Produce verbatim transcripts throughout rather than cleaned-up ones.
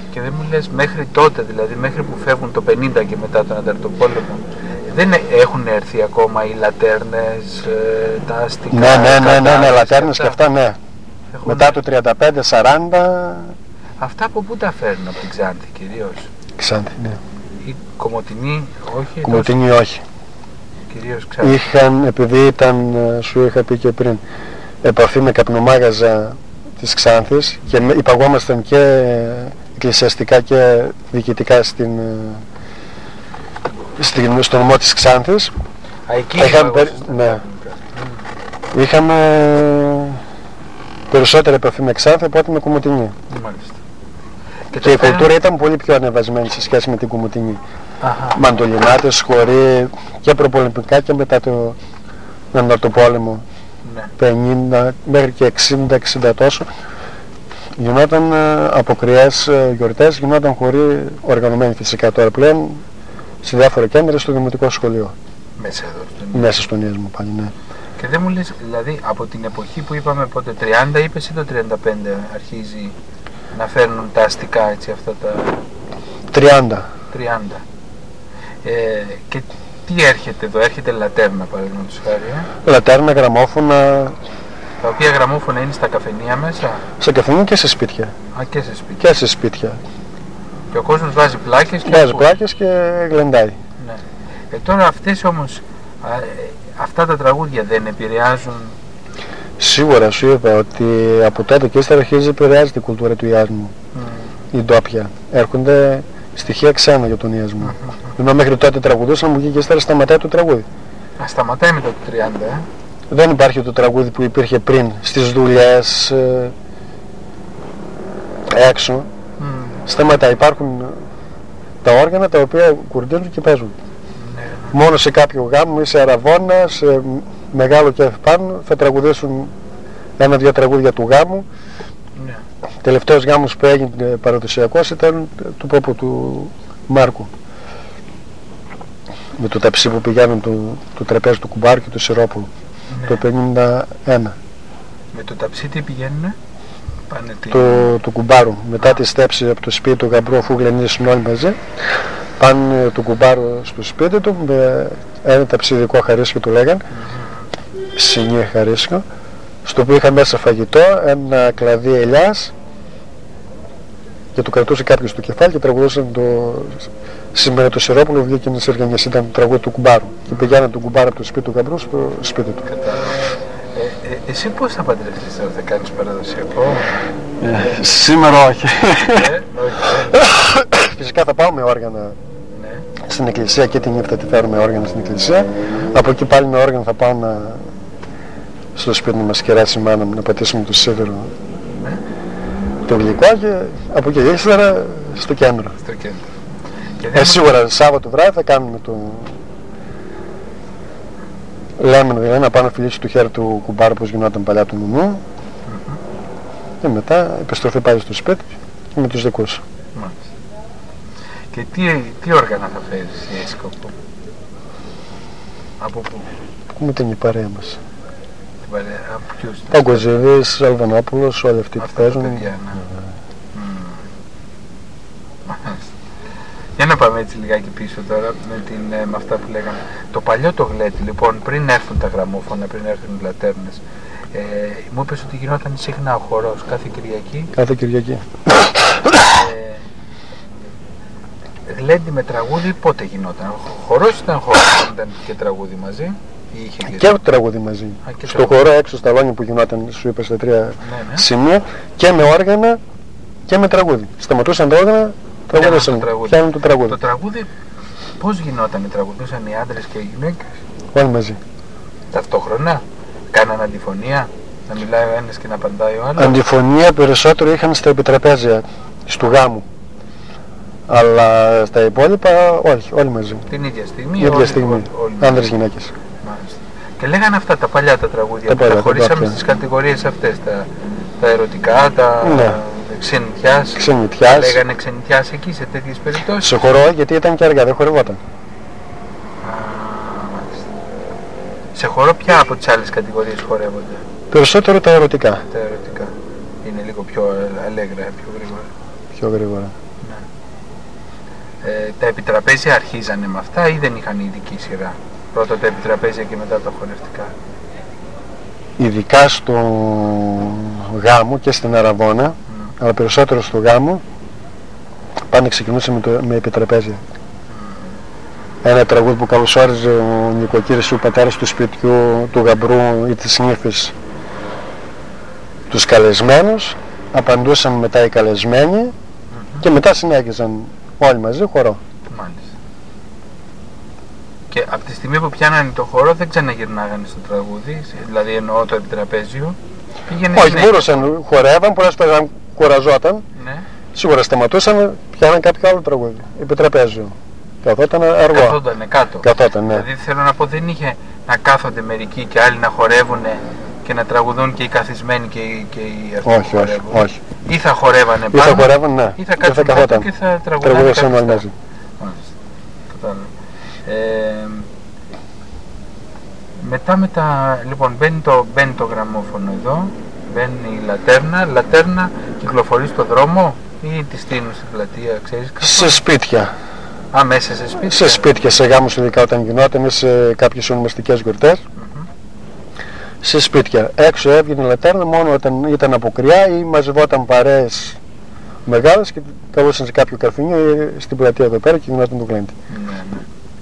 Και δεν μου λες μέχρι τότε, δηλαδή μέχρι που φεύγουν το πενήντα και μετά τον Αντάρτικο πόλεμο, δεν έχουν έρθει ακόμα οι λατέρνες, τα αστικά? Ναι, ναι, ναι, ναι, ναι, λατέρνες και αυτά, ναι. Έχουν... Μετά το τριάντα πέντε σαράντα. Αυτά από πού τα φέρνουν, από την Ξάνθη κυρίως? Ξάνθη, ναι. Η Κομοτηνή, όχι? Κομοτηνή, όχι. Κυρίως Ξάνθη. Είχαν, επειδή ήταν, σου είχα πει και πριν, επαφή με καπνομάγαζα της Ξάνθης και υπαγόμασταν και εκκλησιαστικά και διοικητικά στην, στην, στο νομό της Ξάνθης. Α, εκεί είχαμε, περι, ναι. mm. είχαμε περισσότερη επαφή με Ξάνθη από ό,τι με Κομοτηνή. Μάλιστα. Και, και η φέραν... κουλτούρα ήταν πολύ πιο ανεβασμένη σε σχέση με την Κομοτηνή. Μαντολινάτες, χοροί και προπολεμικά και μετά το Ανταρτοπόλεμο. Ναι. πενήντα μέχρι και εξήντα εξήντα τόσο γινόταν αποκριές γιορτές, γινόταν χωρί οργανωμένοι φυσικά. Τώρα πλέον σε διάφορα κέντρα στο δημοτικό σχολείο. Μέσα εδώ στον Μέσα στον Ιασμό πάλι, ναι. Και δεν μου λες, δηλαδή από την εποχή που είπαμε πότε, τριάντα είπες ή το τριάντα πέντε αρχίζει να φέρνουν τα αστικά, έτσι, αυτά τα... τριάντα. τριάντα. Ε, και τι έρχεται εδώ, έρχεται λατέρνα παραδείγματος χάρη, ε? Λατέρνα, γραμμόφωνα. Τα οποία γραμμόφωνα είναι στα καφενεία μέσα? Σε καφενεία και σε σπίτια. Α, και σε σπίτια. Και σε σπίτια. Και ο κόσμος βάζει πλάκες και... Βάζει πλάκες και γλεντάει. Ναι. Ε, τώρα αυτές όμως, α, αυτά τα τραγούδια δεν επηρεάζουν? Σίγουρα σου είπα ότι από τότε και ύστερα αρχίζει επηρεάζεται η κουλτούρα του Ιάσμου. Mm. Οι ντόπια. Έρχονται στοιχεία ξένα για τον Ιασμό. Mm-hmm. Ενώ μέχρι τότε τραγουδούσαν, μου και ύστερα σταματάει το τραγούδι. Α, σταματάει μετά το τριάντα, ε? Δεν υπάρχει το τραγούδι που υπήρχε πριν στις δουλειές, ε, έξω. Mm. Σταματάει. Υπάρχουν τα όργανα τα οποία κουρδίζουν και παίζουν. Ναι. Μόνο σε κάποιο γάμο ή σε αραβώνα, σε μεγάλο κέφι πάνω, θα τραγουδήσουν ένα-δυο τραγούδια του γάμου. Ναι. Τελευταίος γάμος που έγινε παραδοσιακός ήταν του πόπου του Μάρκου. Με το ταψί που πηγαίνουν του, του τραπέζι του Κουμπάρου και του Σιρόπουλου. Ναι. Το πενήντα ένα. Με το ταψί τι πηγαίνουνε? Πάνε τι... Το, του Κουμπάρου. Μετά τη στέψη από το σπίτι του Γαμπρού, αφού γλενίσουν όλοι μαζί, πάνε του Κουμπάρου στο σπίτι του με ένα ταψιδικό χαρίσκιο του λέγαν. Mm-hmm. Συνή χαρίσκιο. Στο οποίο είχα μέσα φαγητό, ένα κλαδί ελιάς και του κρατούσε κάποιος στο κεφάλι και τραγουδούσαν το... Σήμερα το Σιρόπουλο βγήκε ένας εργανιάς, ήταν το τραγούδι του Κουμπάρου και πήγαινε τον Κουμπάρο από το σπίτι του Γαμπρού στο σπίτι του. Ε, ε, εσύ πώς θα παντρευτείς τώρα, θα κάνεις παραδοσιακό? Ε, σήμερα όχι. Ε, όχι. Φυσικά θα πάω με όργανα, ναι, στην εκκλησία και την νύχτα τη φέρω με όργανα στην εκκλησία. Από εκεί πάλι με όργανα θα πάω να... στο σπίτι να μας κεράσει η μάνα μου, να πατήσουμε το σίδερο, ναι, το γλυκό και από εκεί ύστερα στο κέντρο. Στο κέντρο. Ε, σίγουρα Σάββατο βράδυ θα κάνουμε το... Λέμε δηλαδή να πάω να φιλήσω το χέρι του Κουμπάρου όπως γινόταν παλιά του Μουνού. Mm-hmm. Και μετά επιστροφή πάλι στο σπίτι και με τους δικούς. Μάλιστα. Και τι, τι όργανα θα φέρεις εσύ σκοπό? Από πού? Πού ήταν η παρέα μας? Την παρέα, από ποιους? Παγκοζίδης, Αλβανόπουλος, όλοι αυτοί που παίζουν. Παιδιά, ναι. Mm. Μάλιστα. Για να πάμε έτσι λιγάκι πίσω τώρα με, την, με αυτά που λέγαμε. Το παλιό το γλέτι, λοιπόν, πριν έρθουν τα γραμμόφωνα, πριν έρθουν οι λατέρνες, ε, μου είπες ότι γινόταν συχνά ο χορός κάθε Κυριακή. Κάθε Κυριακή. Ε, γλέντι με τραγούδι πότε γινόταν? Ο χορός ήταν χορός, ήταν και τραγούδι μαζί? Ή είχε και, και τραγούδι μαζί. Α, και στο τραγούδι. Χορό έξω στα Λόνια που γινόταν, σου είπα, στα τρία, ναι, ναι, σημεία, και με όργανα και με τραγούδι. Σταματούσαν τα όργανα. Τραγούδισαν, πιάνουν το τραγούδι. Το τραγούδι, πώς γινόταν? Τραγουδούσαν οι άντρες και οι γυναίκες? Όλοι μαζί. Ταυτόχρονα? Κάναν αντιφωνία? Να μιλάει ο ένας και να απαντάει ο άλλος? Αντιφωνία περισσότερο είχαν στα επιτραπέζια, στου γάμου. Αλλά στα υπόλοιπα όχι, όλοι μαζί. Την ίδια στιγμή? Την ίδια στιγμή, άντρες γυναίκες. Μάλιστα. Και λέγανε αυτά τα παλιά τα τραγούδια, τα που παλιά, τα χωρίσαμε τα στις κατηγορίες αυτές, τα, τα ερωτικά, τα... Ναι. Ξενιτιάς. Ξενιτιάς. Λέγανε ξενιτιάς εκεί σε τέτοιες περιπτώσεις? Σε χορό, γιατί ήταν και αργά, δεν χορευόταν. Α, σε χορό ποια από τις άλλες κατηγορίες χορεύονται? Περισσότερο τα ερωτικά. Τα ερωτικά. Είναι λίγο πιο αλέγρα, πιο γρήγορα. Πιο γρήγορα. Ναι. Ε, τα επιτραπέζια αρχίζανε με αυτά ή δεν είχαν ειδική σειρά? Πρώτα τα επιτραπέζια και μετά τα χορευτικά. Ειδικά στο γάμο και στην Αραβώνα, mm. αλλά περισσότερο στο γάμο, πάνε ξεκινούσε με, το, με επιτραπέζια. Mm. Ένα τραγούδι που καλωσόριζε ο νοικοκύρης, ο πατέρας του σπιτιού, του γαμπρού ή της νύφης, τους καλεσμένους, απαντούσαν μετά οι καλεσμένοι mm-hmm. και μετά συνέχιζαν όλοι μαζί χορό. Μάλιστα. Και από τη στιγμή που πιάνανε το χορό δεν ξαναγυρνάγανε στο τραγούδι, δηλαδή εννοώ το επιτραπέζιο. Όχι, μπορούσαν, χορεύαν, πολλές φορές αν κουραζόταν, ναι. σίγουρα σταματούσαν, πιάναν κάποιο άλλο τραγούδι, επιτραπέζιο. Καθόταν αργό. Καθότανε κάτω. Καθόταν, ναι. Δηλαδή θέλω να πω, δεν είχε να κάθονται μερικοί και άλλοι να χορεύουν και να τραγουδούν και οι καθισμένοι και οι, και οι αυτοί όχι, που όχι, όχι. Ή θα χορεύανε πάνω, ή θα χορεύαν, ναι. ή θα κάτσουν κάτω και θα τραγουδούσαν όλοι μαζί. Ε, μετά με τα, λοιπόν, μπαίνει το, μπαίνει το γραμμόφωνο εδώ, μπαίνει η λατέρνα. Λατέρνα κυκλοφορεί στο δρόμο ή τη στείνουν στην πλατεία, ξέρεις? Σε σπίτια. Α, μέσα σε σπίτια. Σε σπίτια, σε γάμους ειδικά όταν γινόταν ή σε κάποιες ονομαστικές γιορτές. Mm-hmm. Σε σπίτια. Έξω έβγαινε η λατέρνα μόνο όταν ήταν αποκριά ή μαζευόταν παρέες μεγάλες και καλούσαν σε κάποιο καρφινιό ή στην πλατεία εδώ πέρα και γινόταν το γλέντι. Ναι, ναι.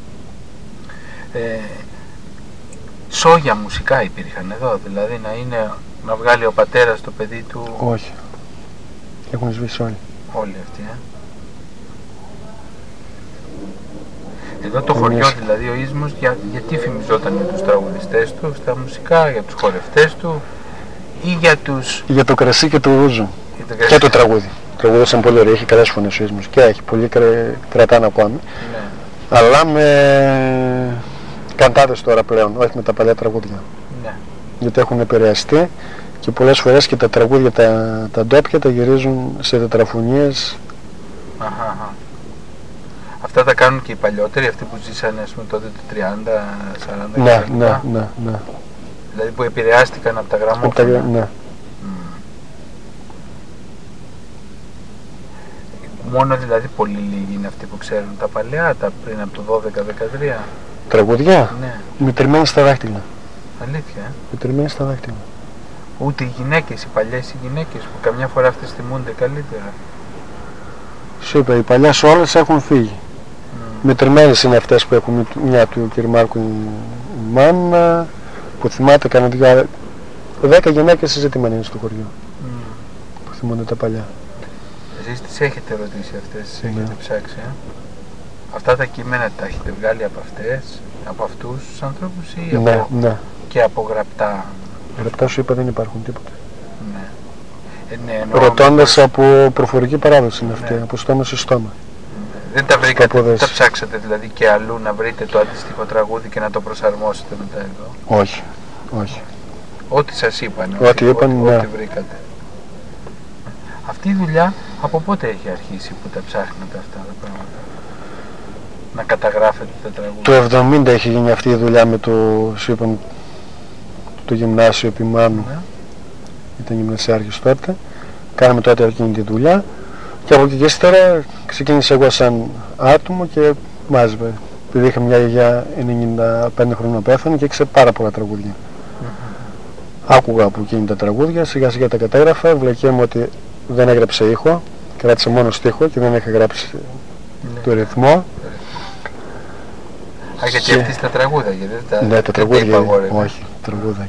Ε, σόγια μουσικά υπήρχαν εδώ, δηλαδή να, είναι, να βγάλει ο πατέρας το παιδί του? Όχι. Έχουν σβήσει όλοι. Όλοι αυτοί, ε. Εδώ το χωριό δηλαδή, ο Ίσμος, για, γιατί φημιζόταν για τους τραγουδιστές του, στα μουσικά, για τους χορευτές του ή για τους... Για το κρασί και το ρούζο το και το τραγούδι. Τραγουδούσαν πολύ ωραία, έχει καλές φωνές ο Ίσμος και έχει πολύ κρα... κρατάνε ακόμη. Ναι. Αλλά με καντάδες τώρα πλέον, όχι με τα παλιά τραγούδια. Ναι. Γιατί έχουν επηρεαστεί και πολλές φορές και τα τραγούδια τα, τα ντόπια τα γυρίζουν σε τετραφωνίες. Αχα, αχα. Αυτά τα κάνουν και οι παλιότεροι, αυτοί που ζήσανε ας πούμε τότε το τριάντα, σαράντα ναι, και ναι, ναι, ναι. Δηλαδή που επηρεάστηκαν από τα γραμμόφωνα. Ναι. Mm. Μόνο δηλαδή πολύ λίγοι είναι αυτοί που ξέρουν τα παλαιά, τα πριν από το δώδεκα δεκατρία. Τραγουδιά? Ναι. Μετρημένοι στα δάχτυλα. Αλήθεια, ε? Μετρημένοι στα δάχτυλα. Ούτε οι γυναίκες, οι παλιές οι γυναίκες που καμιά φορά αυτές θυμούνται καλύτερα. Σου είπα, οι παλιές όλες έχουν φύγει. Mm. Μετρημένες είναι αυτές που έχουν μια του κ. Μάρκου η μάνα, που θυμάται κανένα δυο, δέκα γυναίκες συζητημένες είναι στο χωριό. Mm. Που θυμούνται τα παλιά. Εσείς τις έχετε ρωτήσει αυτές, τις έχετε ναι. ψάξει, ε? Αυτά τα κείμενα τα έχετε βγάλει από αυτές, από αυτούς τους ανθρώπους ή ναι, από... ναι. και από γραπτά? Γραπτά σου είπα δεν υπάρχουν τίποτα. Ναι. Ε, ναι, εννοώ, ρωτώντας από προφορική παράδοση είναι αυτή, ναι. από στόμα σε στόμα. Δεν τα βρήκατε, δεν τα ψάξατε δηλαδή και αλλού να βρείτε το αντίστοιχο τραγούδι και να το προσαρμόσετε μετά εδώ? Όχι, όχι. Ό,τι σας είπαν, ό,τι, ό,τι, είπαν, ό,τι, ναι. ό,τι βρήκατε. Αυτή η δουλειά από πότε έχει αρχίσει που τα ψάχνετε αυτά τα πράγματα? Να καταγράφετε τα τραγούδια? Το εβδομήντα έχει γίνει αυτή η δουλειά με το, σου είπαν, το γυμνάσιο Επιμάνου. Ναι. Ήταν γυμνασιάρχης τότε. Κάναμε τότε εκείνη τη δουλειά. Και από εκεί και ύστερα ξεκίνησα εγώ σαν άτομο και μάζευε. Επειδή είχα μια γιαγιά ενενήντα πέντε χρόνια πέθανε και ήξερε πάρα πολλά τραγούδια. Mm-hmm. Άκουγα από εκείνη τα τραγούδια, σιγά σιγά τα κατέγραφα. Βλακία μου ότι δεν έγραψε ήχο, κράτησε μόνο στίχο και δεν είχα γράψει mm-hmm. το ρυθμό. Α, γιατί και... αυτοί τα τραγούδια, γιατί τα, ναι, τα τραγούδια, όχι, τραγούδια.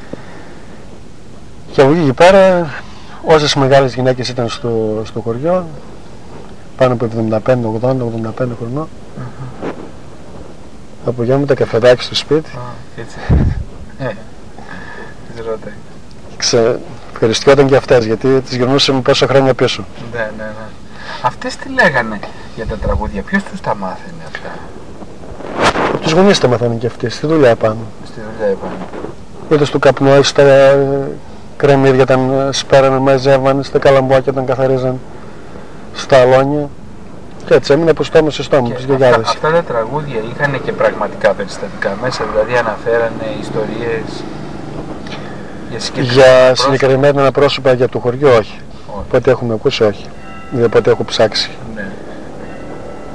Και από εκεί και πέρα, όσες μεγάλες γυναίκες ήταν στο, στο χωριό, πάνω από εβδομήντα πέντε ογδόντα ογδόντα πέντε χρονών, mm-hmm. απογιάμε τα καφεδάκια στο σπίτι. Α, έτσι. Ε, τις ρώτα. Ξε... Ευχαριστιόταν και αυτές, γιατί τις γυρνούσαμε πόσα χρόνια πίσω. Ναι, ναι, ναι. Αυτές τι λέγανε για τα τραγούδια, ποιος τους τα μάθαινε αυτά? Από τους γονείς τα μάθανε και αυτοί, στη δουλειά επάνω. Στη δουλειά επάνω. Είτε στο καπνό, στα κρεμμύδια όταν σπέρανε, μαζεύανε, στα καλαμπόκια όταν καθαρίζαν, στα αλόνια. Και έτσι έμεινε από στόμα σε στόμα τους γιαγιάδες. Αυτά, αυτά τα τραγούδια είχαν και πραγματικά περιστατικά μέσα, δηλαδή αναφέρανε ιστορίες για συγκεκριμένα, για συγκεκριμένα πρόσωπα για το χωριό, όχι. όχι. Πότε έχουμε ακούσει, όχι. Δηλαδή πότε έχω ψάξει.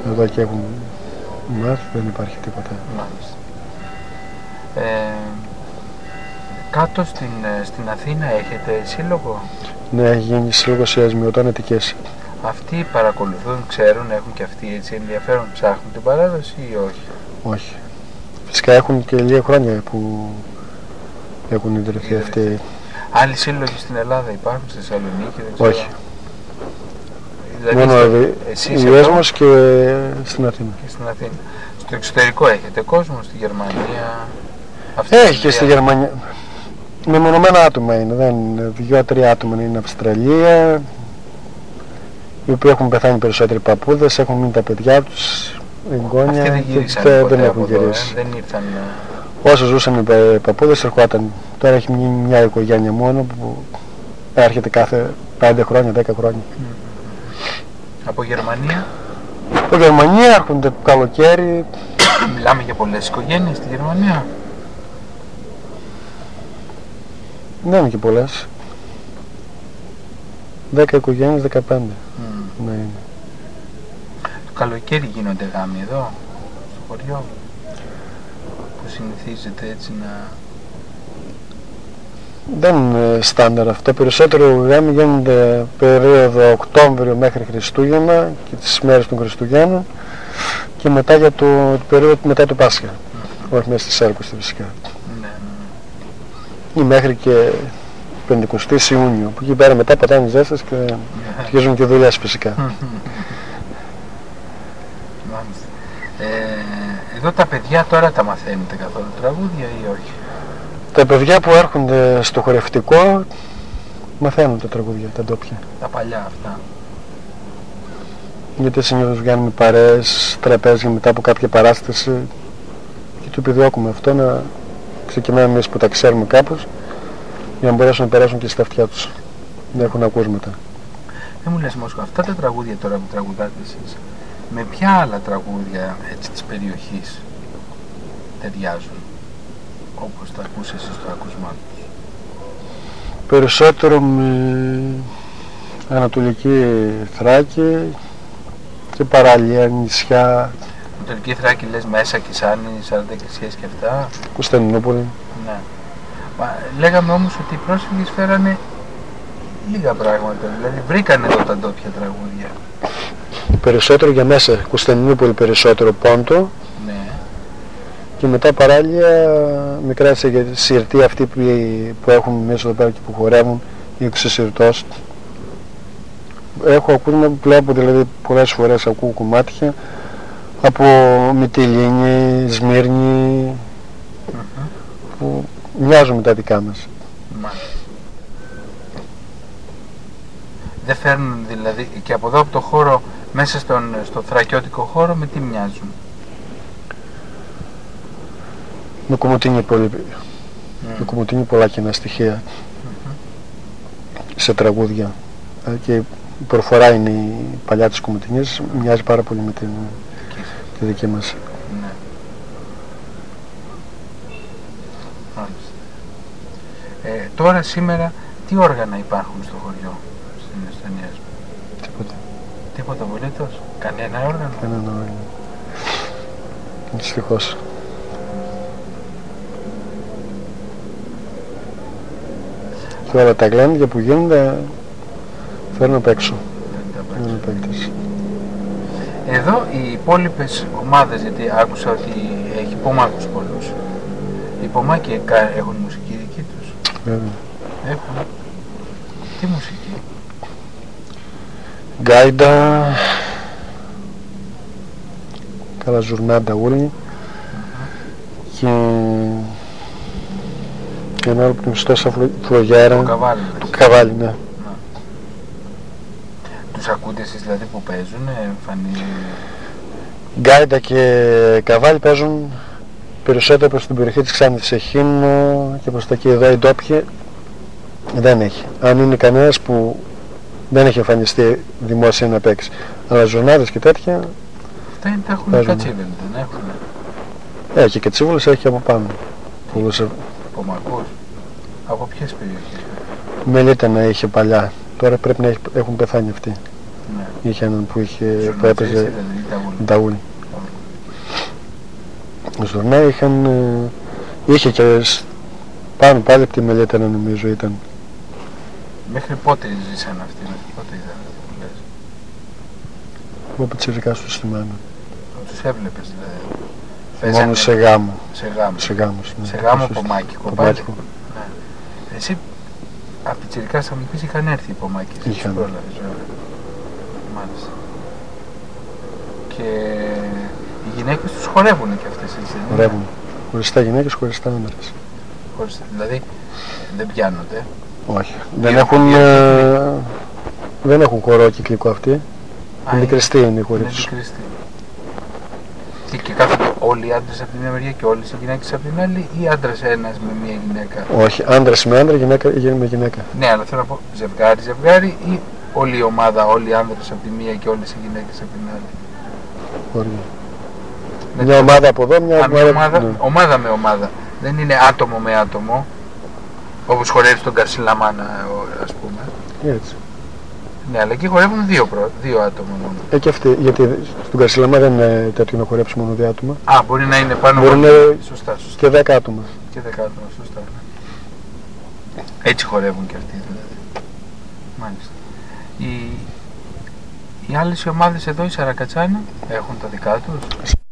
εδώ και έχουν μάθει, δεν υπάρχει τίποτα. Μάλιστα. Ε, κάτω στην, στην Αθήνα έχετε σύλλογο? Ναι, έχει γίνει σύλλογος οι ασμιωτών-ετικές. Αυτοί παρακολουθούν, ξέρουν, έχουν και αυτοί έτσι ενδιαφέρον, ψάχνουν την παράδοση ή όχι? Όχι. Φυσικά έχουν και λίγα χρόνια που έχουν ιδρυθεί αυτοί. Άλλοι σύλλογοι στην Ελλάδα υπάρχουν, στη Θεσσαλονίκη, δεν ξέρω? Όχι. Δηλαδή μόνο στο, η Έσμος και στην Αθήνα. Και στην Αθήνα. Στο εξωτερικό έχετε κόσμο, στη Γερμανία? Έχει και στη Γερμανία. Μεμονωμένα άτομα είναι, δεν είναι. Δύο-τρία άτομα είναι Αυστραλία, οι οποίοι έχουν πεθάνει περισσότεροι παππούδες, έχουν μείνει τα παιδιά τους, εγγόνια. Αυτοί δεν γύρισαν και ποτέ δεν έχουν από εδώ, γυρίσει. ε, δεν ήρθαν. Όσο ζούσαν οι παππούδες ερχόταν. Τώρα έχει μείνει μια οικογένεια μόνο που έρχεται κάθε πέντε χρόνια, δέκα χρόνια. Mm. Από Γερμανία? Από Γερμανία έρχονται το καλοκαίρι. Μιλάμε για πολλές οικογένειες στη Γερμανία? Δεν είναι και πολλές. Δέκα οικογένειες, δεκαπέντε. Mm. Ναι, είναι. Το καλοκαίρι γίνονται γάμοι εδώ, στο χωριό, που συνηθίζεται έτσι να... Δεν είναι στάνταρ αυτό. Περισσότερο γάμοι γίνονται περίοδο Οκτώβριο μέχρι Χριστούγεννα και τις μέρες των Χριστουγέννων και μετά για το, το περίοδο μετά το Πάσχα. Mm. Όχι μέσα στις Σάρκωστη φυσικά. Ναι, ναι. Ή μέχρι και πεντηκοστής Ιούνιου, που εκεί πέρα μετά πατάνε ζέστες και αρχίζουν και δουλειές φυσικά. ε, εδώ τα παιδιά τώρα τα μαθαίνετε καθόλου τραγούδια ή όχι? Τα παιδιά που έρχονται στο χορευτικό μαθαίνουν τα τραγούδια, τα ντόπια. Τα παλιά αυτά. Γιατί συνήθως βγαίνουμε παρέες, τραπέζια μετά από κάποια παράσταση και το επιδιώκουμε αυτό, να ξεκινάμε εμείς που τα ξέρουμε κάπως για να μπορέσουν να περάσουν και στα αυτιά τους, να έχουν ακούσματα. Δεν μου λες Μόσκο, αυτά τα τραγούδια τώρα που τραγουδάτε εσείς, με ποια άλλα τραγούδια έτσι της περιοχής ταιριάζουν, όπως τα ακούς εσείς στο άκουσμά τους? Περισσότερο με Ανατολική Θράκη και παράλια νησιά. Ανατολική Θράκη λες Μέσα, Κισάνη, Σαραντακησίες και αυτά? Κωνσταντινούπολη. Ναι. Μα, λέγαμε όμως ότι οι πρόσφυγες φέρανε λίγα πράγματα, δηλαδή βρήκανε εδώ τα ντόπια τραγούδια. Περισσότερο για μέσα, Κωνσταντινούπολη περισσότερο, Πόντο. Ναι. Και μετά παράλια μικρά σιρτή αυτοί που, που έχουν μέσα εδώ πέρα και που χορεύουν, ή εξωσιρτός. Έχω ακούσει πλέον, δηλαδή πολλές φορές ακούω κομμάτια από Μυτιλίνη, Σμύρνη, mm-hmm. που μοιάζουν με τα δικά μας. Μάλιστα. Δεν φέρνουν δηλαδή και από εδώ από το χώρο, μέσα στον, στο θρακιώτικο χώρο, με τι μοιάζουν? Με Κομοτίνη πολύ, mm. με Κομοτίνη πολλά κοινά στοιχεία mm-hmm. σε τραγούδια. Και η προφορά είναι η παλιά της Κομοτινής, μοιάζει πάρα πολύ με την, τη δική μας. Ναι. Ε, τώρα σήμερα τι όργανα υπάρχουν στο χωριό, στην Εστονία? Τίποτα. Τίποτα απολύτως? Κανένα όργανο? Κανένα όργανο. Δυστυχώς. Και όλα τα γλέντια που γίνονται φέρνουν απ' έξω. Εδώ οι υπόλοιπες ομάδες, γιατί άκουσα ότι έχει Πομάκους πολλούς. Οι Πομάκοι έχουν μουσική δική τους? Βέβαια. Έχουν. Τι μουσική? Γκάιντα, καλαζουρνάντα όλοι mm-hmm. και ένα άλλο που είναι στο φλογιάρα, το καβάλι, το καβάλι, ναι. Να. Τους ακούτε εσείς δηλαδή που παίζουν, εμφανίζουν? Γκάιντα και καβάλι παίζουν περισσότερο προς την περιοχή της Ξάνθης, Εχίνο και προς τα εκεί. Εδώ οι ντόπιοι δεν έχει. Αν είναι κανένας που δεν έχει εμφανιστεί δημόσια να παίξει, αλλά ζωνάδες και τέτοια αυτά είναι, τα έχουν κατσίβελ, δεν έχουν? Ε, και κατσίβελες έχει από πάνω. Πομακούς? Από ποιες περιοχές? Μελίτα να είχε παλιά, τώρα πρέπει να έχουν πεθάνει αυτοί. Ναι. Είχε έναν που, είχε, που Ζουρνατζής έπαιζε ήταν, ή Ταγούλη. Νταούλη. Ζουρνά είχαν, ε, είχε και σ- πάνω πάλι από τη Μελέτανα νομίζω ήταν. Μέχρι πότε ζήσαν αυτοί, μέχρι πότε ήταν που λες. Εγώ πιτσιρικά σου θυμάμαι. Τους έβλεπες δηλαδή. Μόνο Παίζανε σε γάμο. σε γάμο. Σε γάμους, ναι. Σε γάμο Σωστά. Πομάκικο. Πομάκικο. Ναι. Εσύ από πιτσιρικάς θα μου πεις είχαν έρθει οι Πομάκες. Είχαν. Τους πρόλαβες βέβαια. Μάλιστα. Και οι γυναίκες τους χορεύουν και αυτές έτσι. δεν είναι? Χορεύουν. Χωριστά γυναίκες, χωριστά άντρες. Χωρίς- Δηλαδή δεν πιάνονται. Όχι. Δεν Δύο- έχουν, δύο- ε, δεν έχουν χορό κυκλικό αυτοί. Α, Είναι κρυστή είναι η είναι χορή τους. δικριστή. Και, και κάθονται όλοι οι άντρες από την μια μεριά και όλες οι γυναίκες από την άλλη, ή άντρας ένας με μια γυναίκα. Όχι, άντρας με άντρα, γυναίκα με γυναίκα. Ναι, αλλά θέλω να πω ζευγάρι, ζευγάρι ή όλη η ομάδα, όλοι οι άνδρες από τη μία και όλες οι γυναίκες από την άλλη. Χωρί. Ναι, Μια ομάδα από εδώ, μια Α, μια ομάδα, ναι. ομάδα με ομάδα. Δεν είναι άτομο με άτομο, όπως χορεύει στον Καρσιλαμάνα, ας πούμε. Έτσι. Ναι, αλλά εκεί χορεύουν δύο, προ, δύο άτομα μόνο. Ε, και αυτή, γιατί στον Καρσιλαμά δεν είναι τέτοιο να χορέψει μόνο δύο άτομα. Α, μπορεί να είναι πάνω Μπορεί από... να είναι Σωστά, σωστά. και δέκα άτομα. Και δεκάτομα, σωστά. Ναι. Έτσι χορεύουν και αυτοί δηλαδή. Μάλιστα. Οι, οι άλλες οι ομάδες εδώ, οι Σαρακατσάνοι, έχουν τα δικά τους.